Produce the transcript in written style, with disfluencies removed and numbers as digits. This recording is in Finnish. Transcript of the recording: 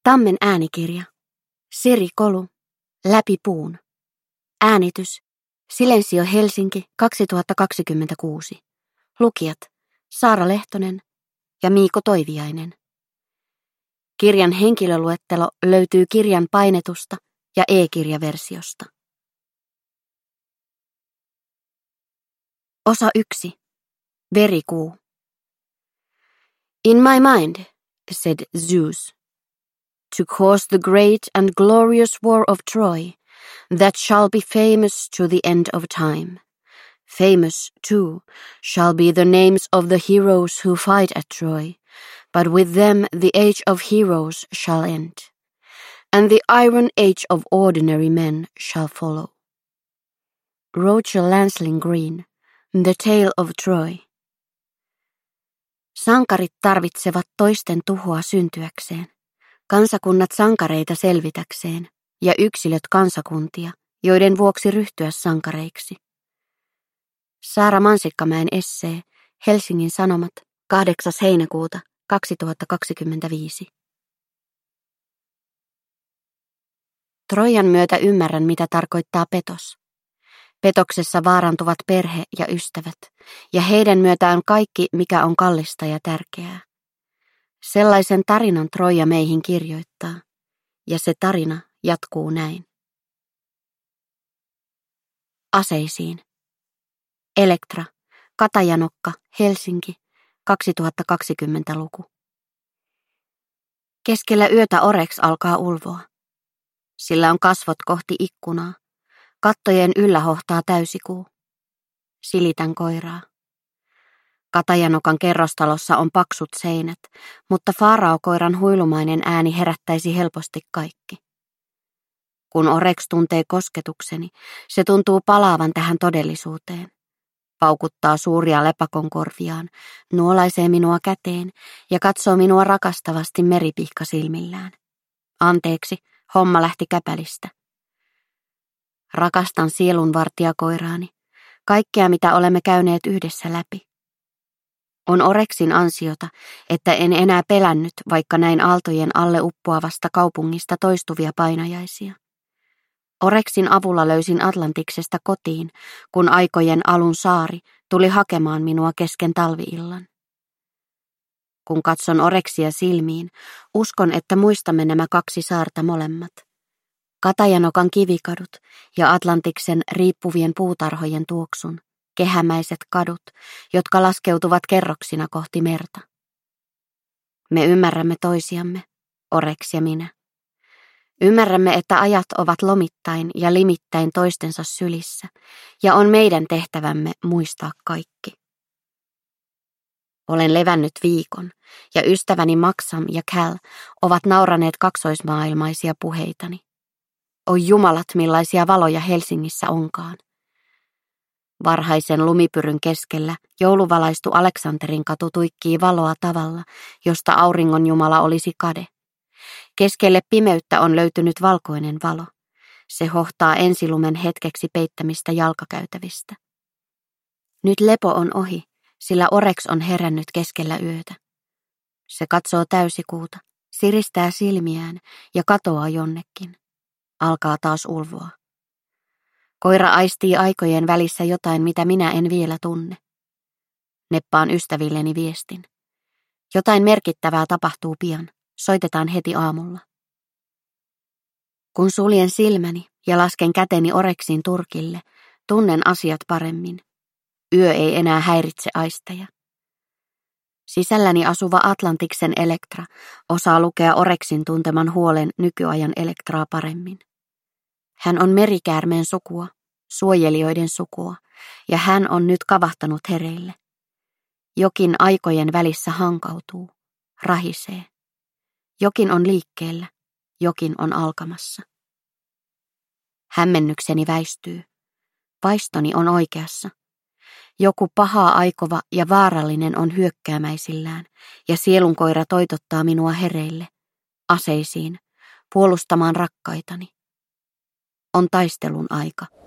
Tammen äänikirja. Siri Kolu. Läpi puun. Äänitys. Silensio Helsinki 2026. Lukijat. Saara Lehtonen ja Miiko Toiviainen. Kirjan henkilöluettelo löytyy kirjan painetusta ja e-kirjaversiosta. Osa 1. Verikuu. In my mind, said Zeus, to cause the great and glorious war of Troy, that shall be famous to the end of time. Famous, too, shall be the names of the heroes who fight at Troy, but with them the age of heroes shall end, and the iron age of ordinary men shall follow. Roger Lansling Green, The Tale of Troy. Sankarit tarvitsevat toisten tuhoa syntyäkseen, kansakunnat sankareita selvitäkseen ja yksilöt kansakuntia, joiden vuoksi ryhtyä sankareiksi. Saara Mansikkamäen essee, Helsingin Sanomat, 8. heinäkuuta 2025. Trojan myötä ymmärrän, mitä tarkoittaa petos. Petoksessa vaarantuvat perhe ja ystävät, ja heidän myötään kaikki, mikä on kallista ja tärkeää. Sellaisen tarinan Troja meihin kirjoittaa, ja se tarina jatkuu näin. Aseisiin. Elektra, Katajanokka, Helsinki, 2020-luku. Keskellä yötä Orex alkaa ulvoa. Sillä on kasvot kohti ikkunaa. Kattojen yllä hohtaa täysikuu. Silitän koiraa. Katajanokan kerrostalossa on paksut seinät, mutta faaraokoiran huilumainen ääni herättäisi helposti kaikki. Kun Orex tuntee kosketukseni, se tuntuu palaavan tähän todellisuuteen. Paukuttaa suuria lepakon korviaan, nuolaisee minua käteen ja katsoo minua rakastavasti meripihka silmillään. Anteeksi, homma lähti käpälistä. Rakastan sielunvartijakoiraani, kaikkea mitä olemme käyneet yhdessä läpi. On Orexin ansiota, että en enää pelännyt, vaikka näin aaltojen alle uppoavasta kaupungista toistuvia painajaisia. Orexin avulla löysin Atlantiksesta kotiin, kun aikojen alun saari tuli hakemaan minua kesken talviillan. Kun katson Orexia silmiin, uskon, että muistamme nämä kaksi saarta molemmat. Katajanokan kivikadut ja Atlantiksen riippuvien puutarhojen tuoksun, kehämäiset kadut, jotka laskeutuvat kerroksina kohti merta. Me ymmärrämme toisiamme, Orex ja minä. Ymmärrämme, että ajat ovat lomittain ja limittäin toistensa sylissä, ja on meidän tehtävämme muistaa kaikki. Olen levännyt viikon, ja ystäväni Maxam ja Cal ovat nauraneet kaksoismaailmaisia puheitani. Oi jumalat, millaisia valoja Helsingissä onkaan. Varhaisen lumipyryn keskellä jouluvalaistu Aleksanterin katu tuikkii valoa tavalla, josta auringonjumala olisi kade. Keskelle pimeyttä on löytynyt valkoinen valo. Se hohtaa ensilumen hetkeksi peittämistä jalkakäytävistä. Nyt lepo on ohi, sillä Orex on herännyt keskellä yötä. Se katsoo täysikuuta, siristää silmiään ja katoaa jonnekin. Alkaa taas ulvoa. Koira aistii aikojen välissä jotain, mitä minä en vielä tunne. Neppaan ystävilleni viestin. Jotain merkittävää tapahtuu pian. Soitetaan heti aamulla. Kun suljen silmäni ja lasken käteni Orexin turkille, tunnen asiat paremmin. Yö ei enää häiritse aisteja. Sisälläni asuva Atlantiksen Elektra osaa lukea Orexin tunteman huolen nykyajan Elektraa paremmin. Hän on merikäärmeen sukua, suojelijoiden sukua, ja hän on nyt kavahtanut hereille. Jokin aikojen välissä hankautuu, rahisee. Jokin on liikkeellä, jokin on alkamassa. Hämmennykseni väistyy. Vaistoni on oikeassa. Joku pahaa aikova ja vaarallinen on hyökkäämäisillään, ja sielunkoira toitottaa minua hereille, aseisiin, puolustamaan rakkaitani. On taistelun aika.